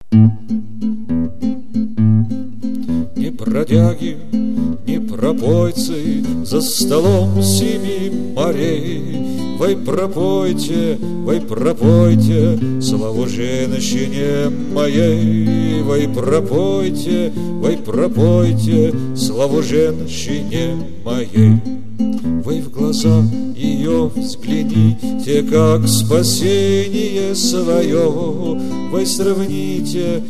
Ни бродяги, ни пропойцы за столом семи морей. Вы пропойте, славу женщине моей. Вы пропойте, славу женщине моей. Вы в глаза ее взгляните, как спасение свое. Вы сравните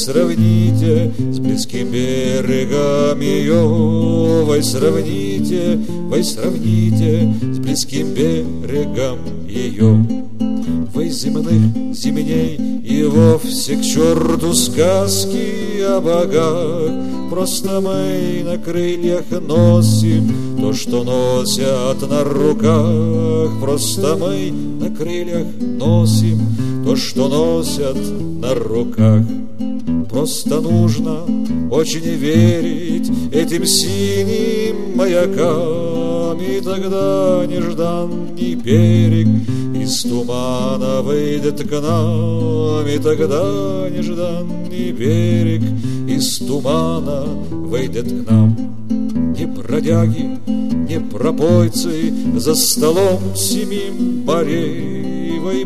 с близким берегом ее. Вы сравните с близким берегом ее. Вы земных земней и вовсе к черту сказки о богах. Просто мы на крыльях носим то, что носят на руках. Просто мы на крыльях носим то, что носят на руках. Просто нужно очень верить этим синим маякам, и тогда нежданный берег из тумана выйдет к нам. И тогда нежданный берег из тумана выйдет к нам. Ни бродяги, ни пропойцы за столом семи морей. Вы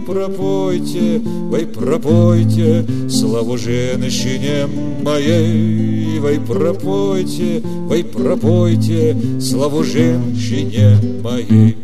пропойте славу женщине моей. Вы пропойте славу женщине моей.